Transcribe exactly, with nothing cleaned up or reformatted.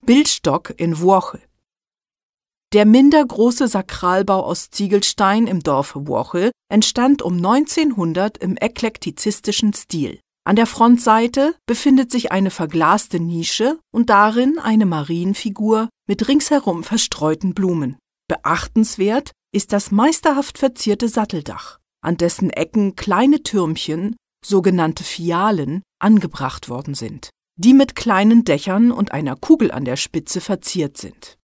Bildstock in Włoche. Der minder große Sakralbau aus Ziegelstein im Dorf Włoche entstand um neunzehnhundert im eklektizistischen Stil. An der Frontseite befindet sich eine verglaste Nische und darin eine Marienfigur mit ringsherum verstreuten Blumen. Beachtenswert ist das meisterhaft verzierte Satteldach, an dessen Ecken kleine Türmchen, sogenannte Fialen, angebracht worden sind, die mit kleinen Dächern und einer Kugel an der Spitze verziert sind.